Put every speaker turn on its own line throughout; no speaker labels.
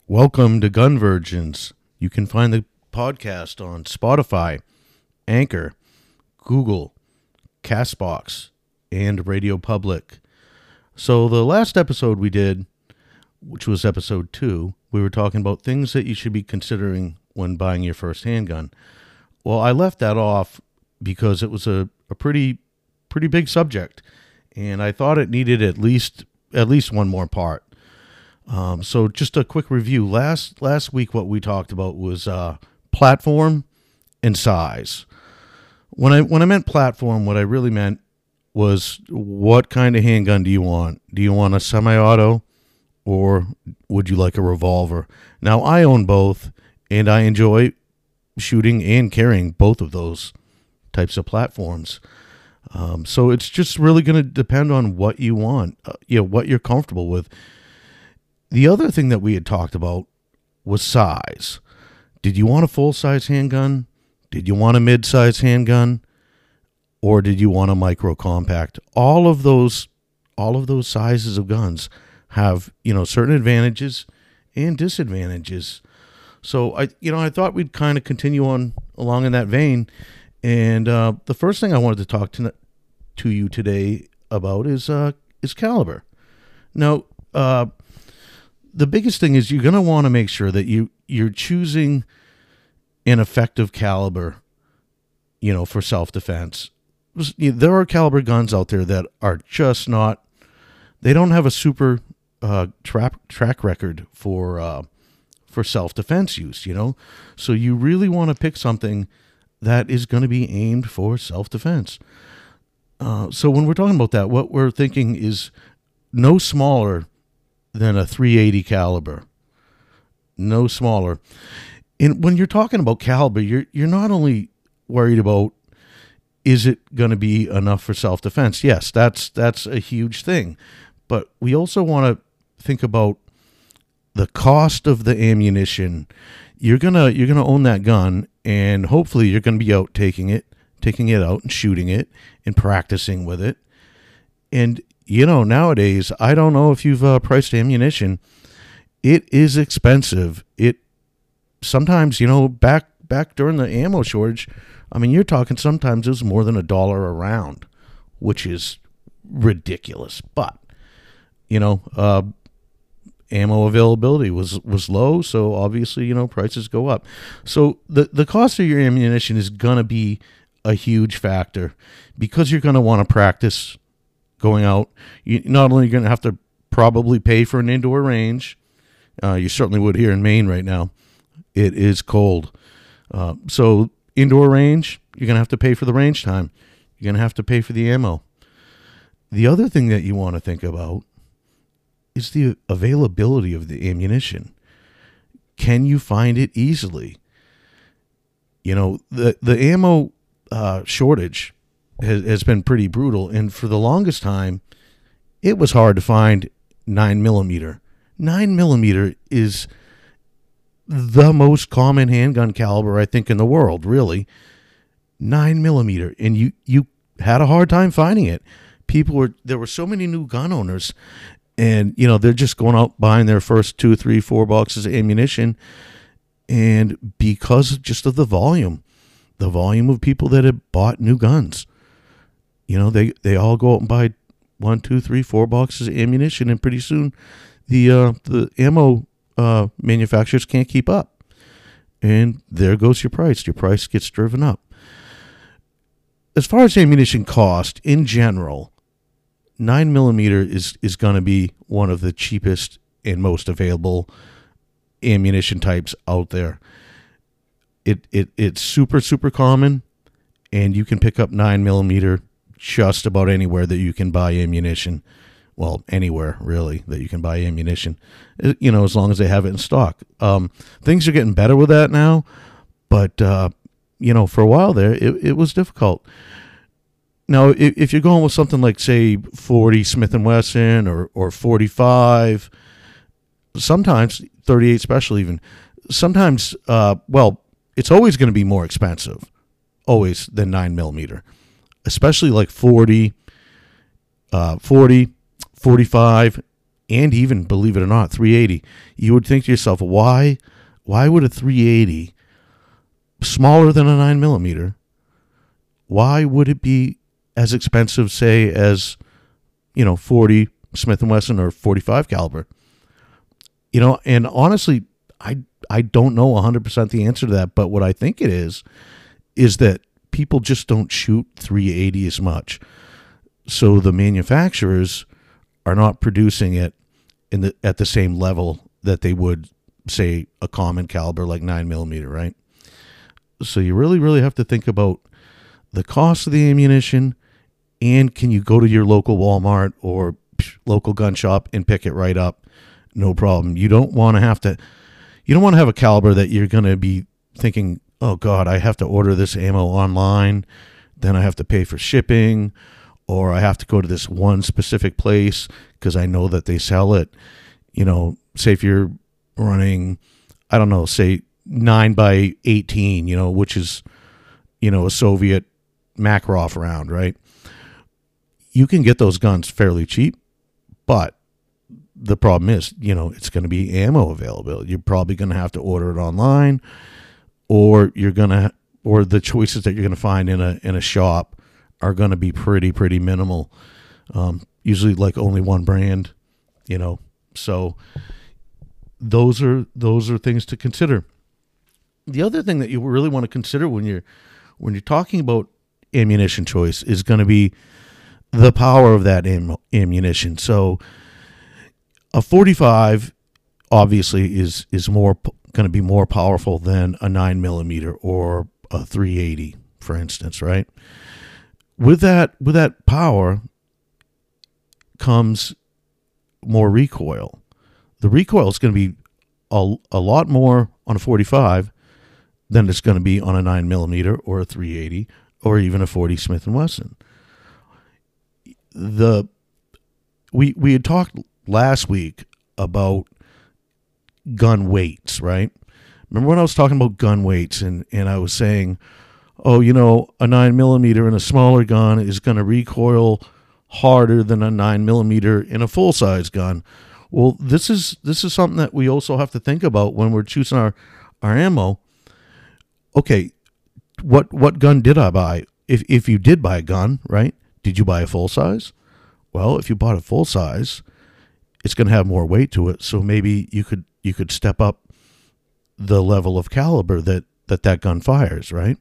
Welcome to Gun Virgins. You can find the podcast on Spotify, Anchor, Google, Castbox, and Radio Public. So the last episode we did, which was episode 2, we were talking about things that you should be considering when buying your first handgun. Well, I left that off because it was a pretty big subject, and I thought it needed at least one more part. So just a quick review. Last week, what we talked about was platform and size. When I meant platform, what I really meant was what kind of handgun do you want? Do you want a semi-auto or would you like a revolver? Now, I own both, and I enjoy shooting and carrying both of those types of platforms. So it's just really going to depend on what you want, what you're comfortable with. The other thing that we had talked about was size. Did you want a full-size handgun? Did you want a mid-size handgun? Or did you want a micro-compact? All of those sizes of guns have, certain advantages and disadvantages. So I thought we'd kind of continue on along in that vein. And the first thing I wanted to talk to you today about is caliber. Now, the biggest thing is you're going to want to make sure that you're choosing an effective caliber, for self-defense. There are caliber guns out there that are just not, they don't have a super track record for self-defense use, So you really want to pick something that is going to be aimed for self-defense. So when we're talking about that, what we're thinking is no smaller than a .380 caliber, no smaller. And when you're talking about caliber, you're not only worried about is it going to be enough for self-defense. Yes, that's a huge thing, but we also want to think about the cost of the ammunition. You're gonna own that gun, and hopefully you're gonna be out taking it out and shooting it and practicing with it. And nowadays, I don't know if you've priced ammunition. It is expensive. It sometimes, back during the ammo shortage, you're talking sometimes it was more than $1 a round, which is ridiculous. But, ammo availability was low, so obviously, prices go up. So the cost of your ammunition is going to be a huge factor because you're going to want to practice going out. You not only going to have to probably pay for an indoor range, you certainly would here in Maine right now. It is cold. So indoor range, you're going to have to pay for the range time. You're going to have to pay for the ammo. The other thing that you want to think about is the availability of the ammunition. Can you find it easily? The ammo shortage has been pretty brutal, and for the longest time, it was hard to find 9mm. 9mm is the most common handgun caliber, I think, in the world, really. 9mm, and you had a hard time finding it. There were so many new gun owners, and they're just going out buying their first 2, 3, 4 boxes of ammunition, and because just of the volume of people that had bought new guns. They all go out and buy 1, 2, 3, 4 boxes of ammunition, and pretty soon the ammo manufacturers can't keep up, and there goes your price. Your price gets driven up. As far as ammunition cost in general, 9mm is going to be one of the cheapest and most available ammunition types out there. It's super common, and you can pick up 9mm just about anywhere that you can buy ammunition. Well, anywhere really that you can buy ammunition, as long as they have it in stock. Things are getting better with that now, but for a while there, it was difficult. Now, if you're going with something like, say, 40 Smith & Wesson or 45, sometimes 38 Special even, sometimes, it's always going to be more expensive, always, than 9mm. Especially like 40, 45, and even, believe it or not, 380, you would think to yourself, why would a 380, smaller than a 9mm, why would it be as expensive, say, as, 40 Smith & Wesson or 45 caliber? And honestly, I don't know 100% the answer to that, but what I think it is that people just don't shoot 380 as much. So the manufacturers are not producing it at the same level that they would, say, a common caliber like 9mm, right? So you really, really have to think about the cost of the ammunition, and can you go to your local Walmart or local gun shop and pick it right up? No problem. You don't want to have a caliber that you're going to be thinking, oh God, I have to order this ammo online, then I have to pay for shipping, or I have to go to this one specific place because I know that they sell it. Say if you're running, I don't know, say 9x18, which is, a Soviet Makarov round, right? You can get those guns fairly cheap, but the problem is, it's going to be ammo availability. You're probably going to have to order it online, or the choices that you're going to find in a shop are going to be pretty minimal. Usually like only one brand, So those are things to consider. The other thing that you really want to consider when you're talking about ammunition choice is going to be the power of that ammunition. So a 45 obviously is more going to be more powerful than a 9mm or a 380, for instance, right? With that power comes more recoil. The recoil is going to be a lot more on a 45 than it's going to be on a 9mm or a 380 or even a 40 Smith & Wesson. We had talked last week about gun weights, right? Remember when I was talking about gun weights and I was saying, a 9mm in a smaller gun is going to recoil harder than a 9mm in a full-size gun. Well, this is something that we also have to think about when we're choosing our ammo. Okay, what gun did I buy? If you did buy a gun, right? Did you buy a full size? Well, if you bought a full size, it's going to have more weight to it. So maybe you could step up the level of caliber that gun fires, right?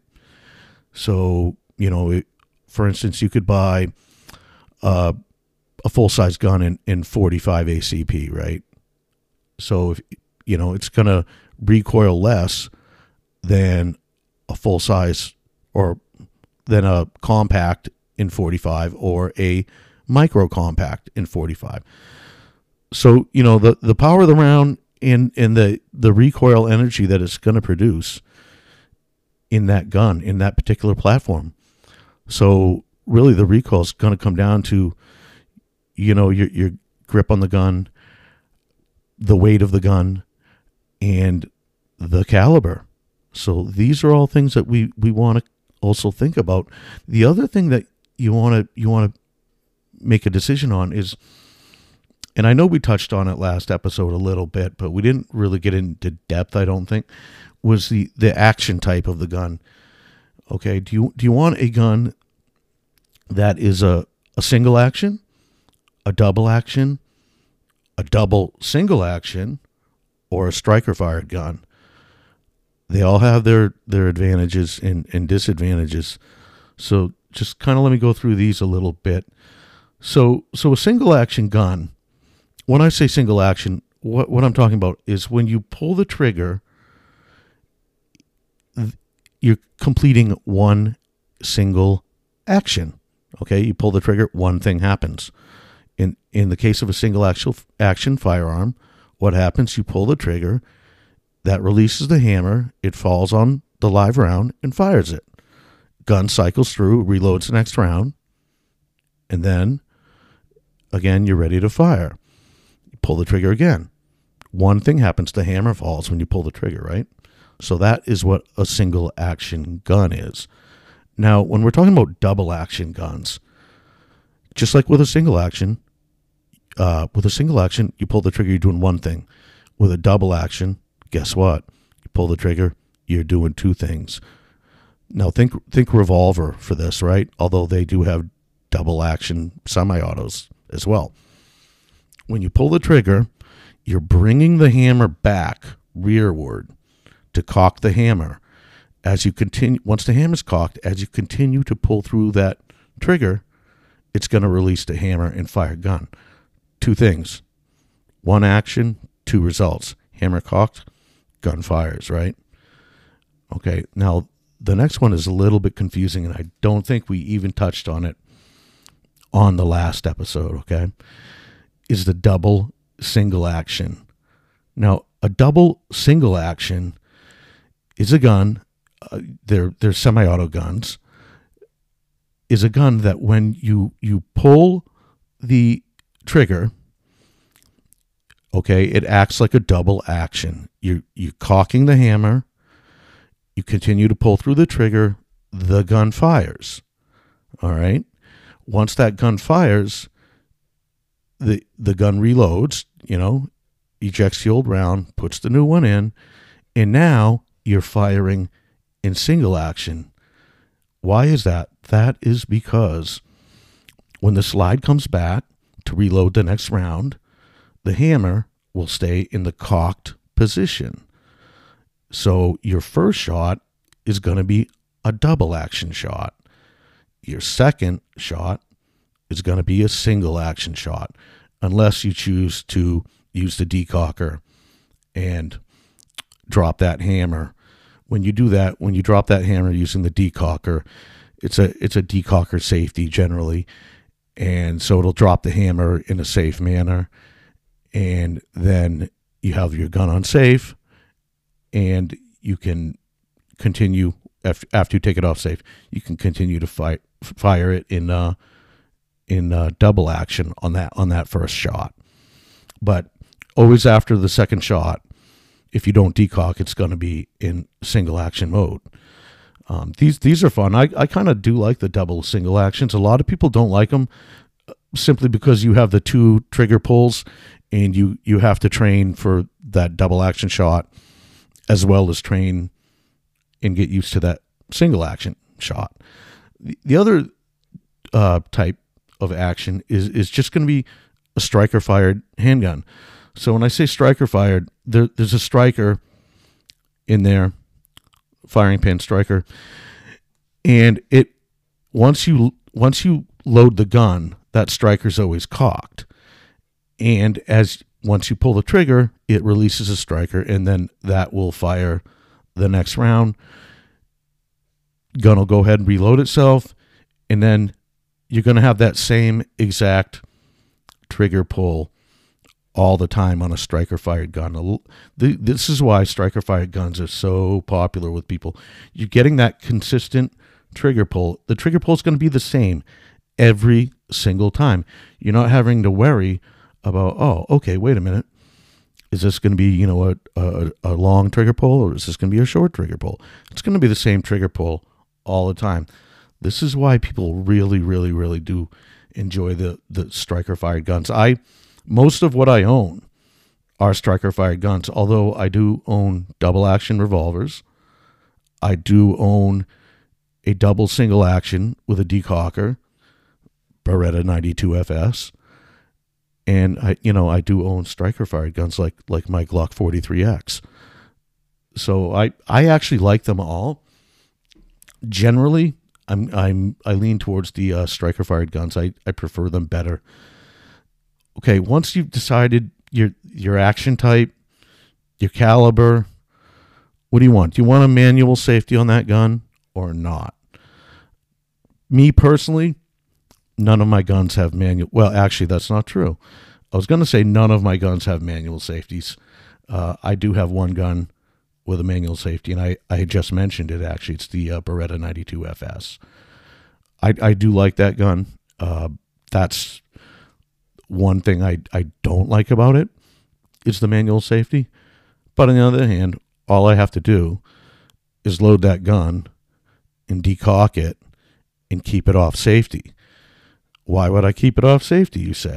So, for instance, you could buy a full-size gun in 45 ACP, right? So, if it's going to recoil less than a full-size or than a compact in 45 or a micro compact in 45. So, the power of the round and the recoil energy that it's going to produce in that gun, in that particular platform. So really the recoil is going to come down to, your grip on the gun, the weight of the gun, and the caliber. So these are all things that we want to also think about. The other thing that you want to make a decision on is, and I know we touched on it last episode a little bit, but we didn't really get into depth, I don't think, was the action type of the gun. Okay, do you want a gun that is a single action, a double action, a double single action, or a striker fired gun? They all have their advantages and disadvantages. So just kind of let me go through these a little bit. So a single action gun, when I say single action, what I'm talking about is when you pull the trigger, you're completing one single action. Okay, you pull the trigger, one thing happens. In the case of a single action firearm, what happens? You pull the trigger, that releases the hammer, it falls on the live round and fires it. Gun cycles through, reloads the next round, and then again you're ready to fire. You pull the trigger again. One thing happens, the hammer falls when you pull the trigger, right? So that is what a single action gun is. Now, when we're talking about double action guns, just like with a single action, with a single action, you pull the trigger, you're doing one thing. With a double action, guess what? You pull the trigger, you're doing two things. Now think revolver for this, right? Although they do have double action semi-autos as well. When you pull the trigger, you're bringing the hammer back rearward to cock the hammer. As you continue, once the hammer's cocked, as you continue to pull through that trigger, it's going to release the hammer and fire gun. Two things. One action, two results. Hammer cocked, gun fires, right? Okay, now the next one is a little bit confusing, and I don't think we even touched on it on the last episode, okay? Is the double single action. Now, a double single action is a gun, they're semi-auto guns, is a gun that when you pull the trigger, okay, it acts like a double action. You're cocking the hammer, you continue to pull through the trigger, the gun fires. All right? Once that gun fires, the gun reloads, ejects the old round, puts the new one in, and now you're firing in single action. Why is that? That is because when the slide comes back to reload the next round, the hammer will stay in the cocked position. So your first shot is going to be a double action shot. Your second shot is going to be a single action shot, unless you choose to use the decocker and drop that hammer. When you do that, when you drop that hammer using the decocker, it's a decocker safety generally, and so it'll drop the hammer in a safe manner, and then you have your gun on safe, and you can continue after you take it off safe. You can continue to fire it in double action on that first shot. But always after the second shot, if you don't decock, it's going to be in single action mode. These are fun. I kind of do like the double single actions. A lot of people don't like them simply because you have the two trigger pulls, and you have to train for that double action shot as well as train and get used to that single action shot. The other type of action is just going to be a striker fired handgun. So when I say striker fired, there's a striker in there, firing pin striker, and it once you load the gun, that striker's always cocked, and once you pull the trigger, it releases a striker, and then that will fire the next round. Gun will go ahead and reload itself, and then you're going to have that same exact trigger pull all the time on a striker-fired gun. This is why striker-fired guns are so popular with people. You're getting that consistent trigger pull. The trigger pull is going to be the same every single time. You're not having to worry about, oh, okay, wait a minute. Is this going to be, a long trigger pull, or is this going to be a short trigger pull? It's going to be the same trigger pull all the time. This is why people really, really, really do enjoy the striker-fired guns. Most of what I own are striker-fired guns, although I do own double-action revolvers. I do own a double single-action with a decocker, Beretta 92 FS, and I do own striker-fired guns like my Glock 43X. So I actually like them all. Generally, I lean towards the striker-fired guns. I prefer them better. Okay, once you've decided your action type, your caliber, what do you want? Do you want a manual safety on that gun or not? Me personally, none of my guns have manual. Well, actually, that's not true. I was going to say none of my guns have manual safeties. I do have one gun with a manual safety, and I just mentioned it, actually. It's the Beretta 92 FS. I do like that gun. That's one thing I don't like about it is the manual safety. But on the other hand, all I have to do is load that gun and decock it and keep it off safety. Why would I keep it off safety, you say?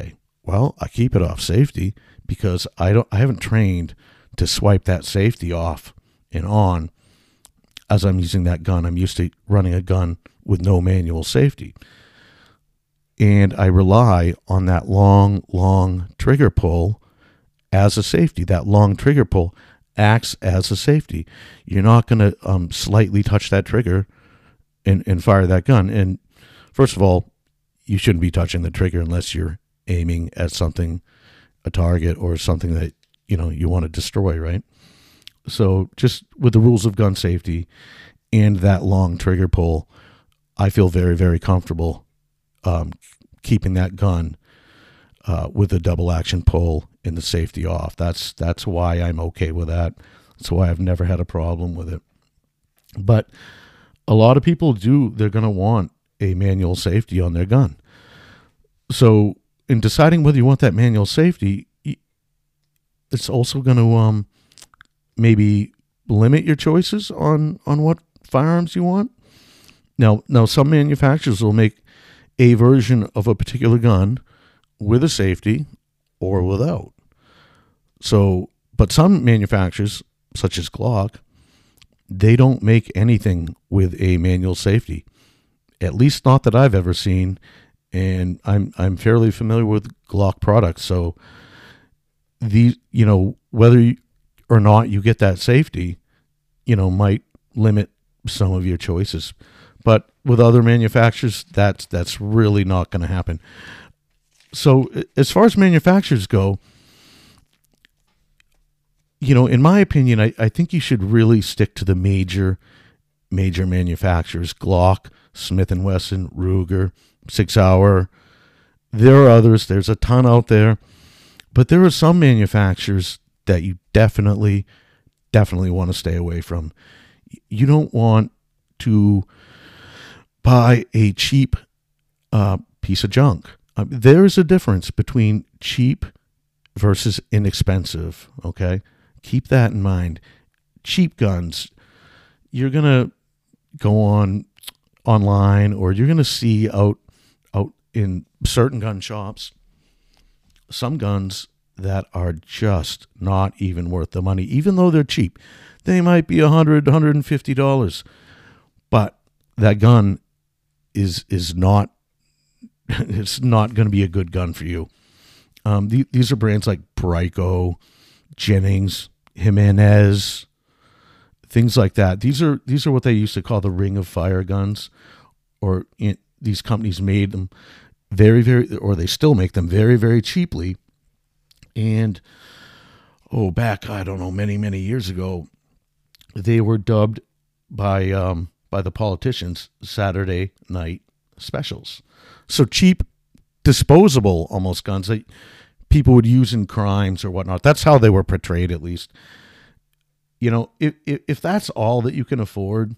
Well, I keep it off safety because I haven't trained to swipe that safety off and on as I'm using that gun. I'm used to running a gun with no manual safety. And I rely on that long trigger pull as a safety. That long trigger pull acts as a safety. You're not going to slightly touch that trigger and fire that gun. And first of all, you shouldn't be touching the trigger unless you're aiming at something, a target or something that you want to destroy, right? So just with the rules of gun safety and that long trigger pull, I feel very, very comfortable keeping that gun with a double action pull and the safety off. That's why I'm okay with that. That's why I've never had a problem with it. But a lot of people they're going to want a manual safety on their gun. So in deciding whether you want that manual safety, it's also going to maybe limit your choices on what firearms you want. Now some manufacturers will make a version of a particular gun with a safety or without. So, but some manufacturers, such as Glock, they don't make anything with a manual safety. At least not that I've ever seen, and I'm fairly familiar with Glock products. So whether or not you get that safety, might limit some of your choices. But with other manufacturers, that's really not going to happen. So as far as manufacturers go, in my opinion, I think you should really stick to the major manufacturers: Glock, Smith & Wesson, Ruger, 6 Hour. There are others. There's a ton out there. But there are some manufacturers that you definitely want to stay away from. You don't want to buy a cheap piece of junk. There is a difference between cheap versus inexpensive, okay? Keep that in mind. Cheap guns, you're going to go online, or you're going to see out in certain gun shops some guns that are just not even worth the money, even though they're cheap. They might be $100, $150, but that gun is not it's not going to be a good gun for you. These are brands like Brico, Jennings, Jimenez, things like that. These are what they used to call the Ring of Fire guns, or these companies made them very, very, or they still make them very, very cheaply. And back, I don't know, many, many years ago, they were dubbed by the politicians Saturday night specials. So cheap, disposable almost guns that people would use in crimes or whatnot. That's how they were portrayed, at least. If that's all that you can afford,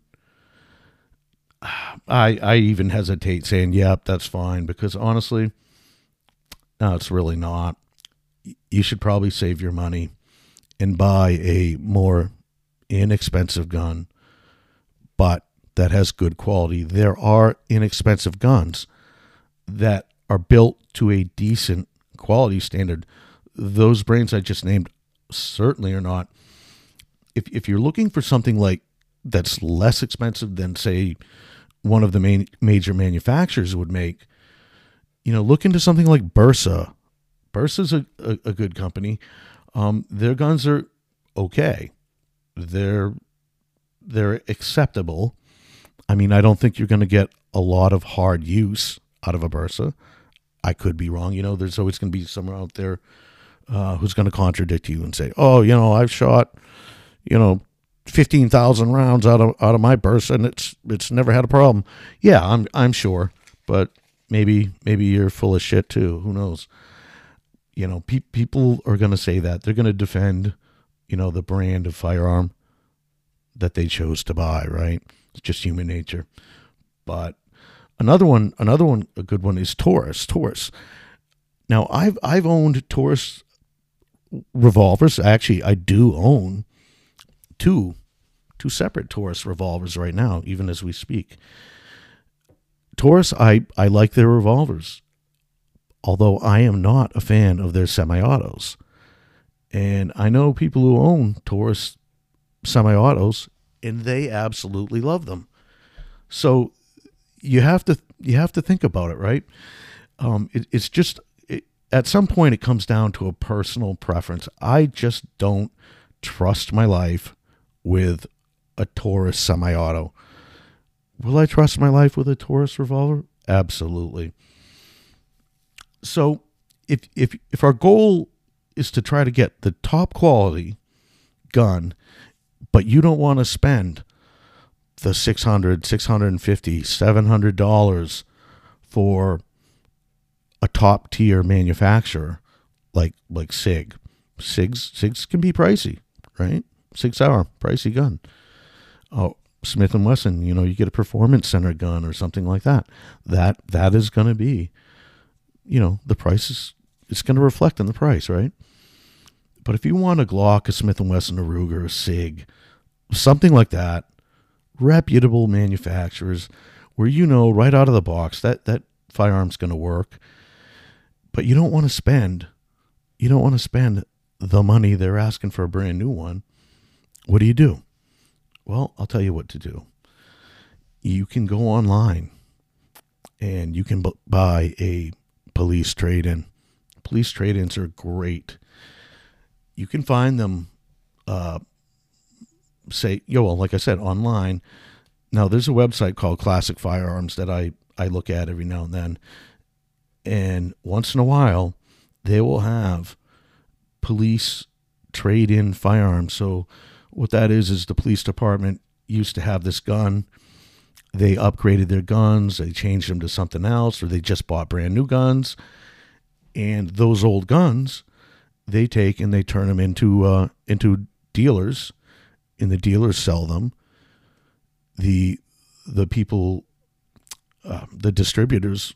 I even hesitate saying, yep, that's fine, because honestly, no, it's really not. You should probably save your money and buy a more inexpensive gun, but that has good quality. There are inexpensive guns that are built to a decent quality standard. Those brands I just named certainly are not. If you're looking for something like that's less expensive than, say, one of the major manufacturers would make, look into something like Bersa. Bersa's a good company. Their guns are okay. They're acceptable. I mean, I don't think you're going to get a lot of hard use out of a Bersa. I could be wrong. There's always going to be someone out there who's going to contradict you and say, "Oh, I've shot, 15,000 rounds out of my Bersa, and it's never had a problem." Yeah, I'm sure, but maybe you're full of shit too. Who knows? People are going to say that. They're going to defend, the brand of firearm that they chose to buy, right? It's just human nature. But another one, a good one is Taurus. Now, I've owned Taurus revolvers. Actually, I do own two separate Taurus revolvers right now, even as we speak. Taurus, I like their revolvers. although I am not a fan of their semi-autos. And I know people who own Taurus semi-autos, and they absolutely love them. So you have to think about it, right? It's just at some point it comes down to a personal preference. I just don't trust my life with a Taurus semi-auto. Will I trust my life with a Taurus revolver? Absolutely. So if our goal is to try to get the top quality gun, but you don't want to spend the $600, $650, $700 for a top tier manufacturer like SIG. SIGs can be pricey, right? 6 Sauer, pricey gun. Oh, Smith & Wesson, you get a Performance Center gun or something like that. That is going to be, the price it's going to reflect on the price, right? But if you want a Glock, a Smith & Wesson, a Ruger, a SIG, something like that, reputable manufacturers where right out of the box that firearm's going to work, but you don't want to spend the money they're asking for a brand new one. What do? Well, I'll tell you what to do. You can go online and you can buy a police trade-in. Police trade-ins are great. You can find them, like I said, online. Now, there's a website called Classic Firearms that I look at every now and then. And once in a while, they will have police trade-in firearms. So what that is the police department used to have this gun. They upgraded their guns. They changed them to something else, or they just bought brand new guns. And those old guns, they take and they turn them into dealers, and the dealers sell them. The people, the distributors,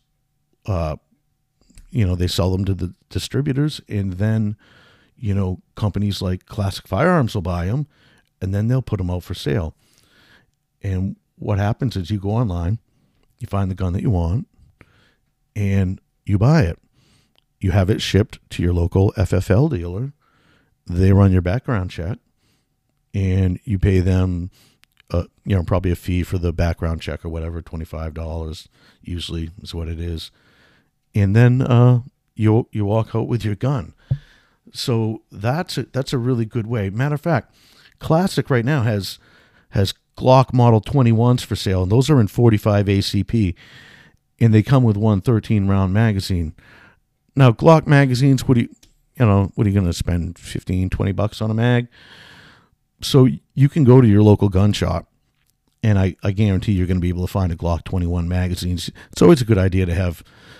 they sell them to the distributors, and then, companies like Classic Firearms will buy them, and then they'll put them out for sale. And what happens is you go online, you find the gun that you want, and you buy it. You have it shipped to your local FFL dealer. They run your background check, and you pay them, probably a fee for the background check or whatever, $25 usually is what it is. And then you walk out with your gun. So that's a really good way. Matter of fact, Classic right now has Glock Model 21s for sale, and those are in 45 ACP, and they come with one 13-round magazine. Now, Glock magazines, what are you going to spend $15, $20 on a mag? So you can go to your local gun shop, and I guarantee you're going to be able to find a Glock 21 magazine. It's always a good idea to have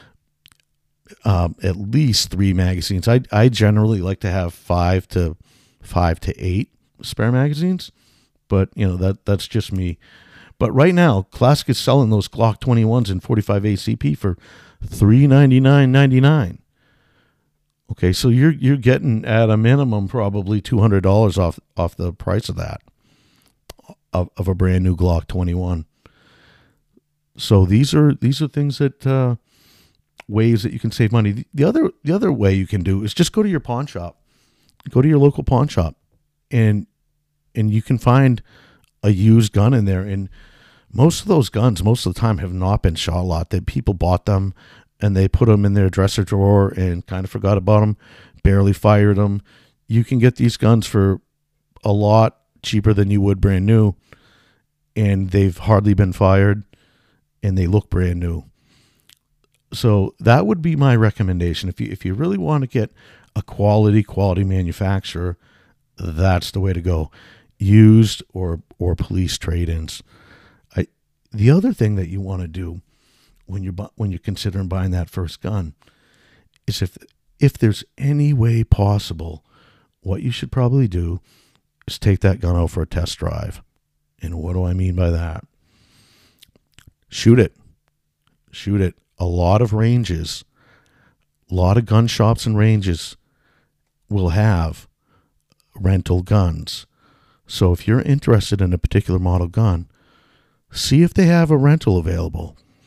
at least 3 magazines. I generally like to have 5 to 8 spare magazines, but that's just me. But right now, Classic is selling those Glock 21s in 45 ACP for $399.99. Okay, so you're getting at a minimum probably $200 off the price of that of a brand new Glock 21. So these are things that ways that you can save money. The other way you can do is just go to your pawn shop. Go to your local pawn shop, and you can find a used gun in there. And most of those guns, most of the time, have not been shot a lot. That people bought them and they put them in their dresser drawer and kind of forgot about them, barely fired them. You can get these guns for a lot cheaper than you would brand new, and they've hardly been fired, and they look brand new. So that would be my recommendation. If you really want to get a quality manufacturer, that's the way to go. Used or police trade-ins. The other thing that you want to do when you're considering buying that first gun is if there's any way possible, what you should probably do is take that gun out for a test drive. And what do I mean by that? Shoot it. A lot of ranges, a lot of gun shops and ranges will have rental guns. So if you're interested in a particular model gun, see if they have a rental available.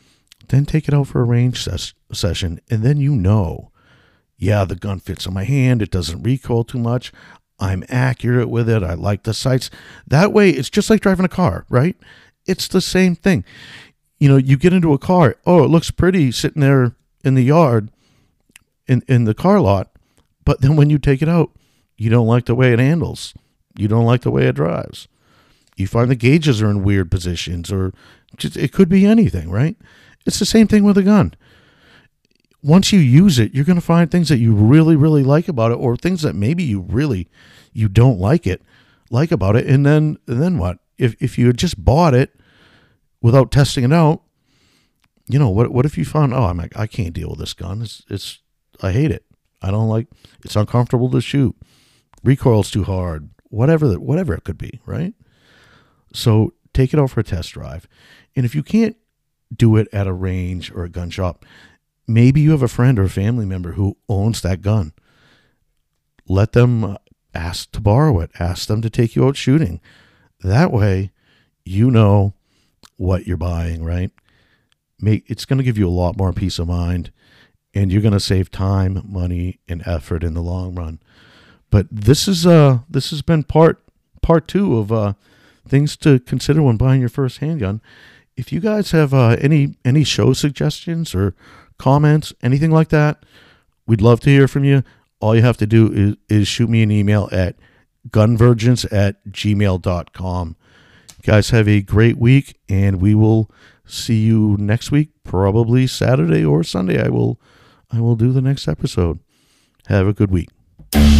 then take it out for a range session, and then yeah, the gun fits on my hand. It doesn't recoil too much. I'm accurate with it. I like the sights. That way, it's just like driving a car, right? It's the same thing. You get into a car. Oh, it looks pretty sitting there in the yard, in the car lot. But then when you take it out, you don't like the way it handles. You don't like the way it drives. You find the gauges are in weird positions, or it could be anything, right? It's the same thing with a gun. Once you use it, you're going to find things that you really, really like about it, or things that maybe you don't like about it. And then what? If you had just bought it without testing it out, what if you found, I can't deal with this gun. I hate it. I don't like, it's uncomfortable to shoot. Recoil's too hard. Whatever it could be, right? So take it out for a test drive. And if you can't do it at a range or a gun shop, maybe you have a friend or a family member who owns that gun. Let them ask to borrow it. Ask them to take you out shooting. That way, you know what you're buying, right? It's going to give you a lot more peace of mind, and you're going to save time, money, and effort in the long run. But this has been part 2 of things to consider when buying your first handgun. If you guys have any show suggestions or comments, anything like that, we'd love to hear from you. All you have to do is shoot me an email at gunvirgins@gmail.com. Guys, have a great week, and we will see you next week, probably Saturday or Sunday. I will do the next episode. Have a good week.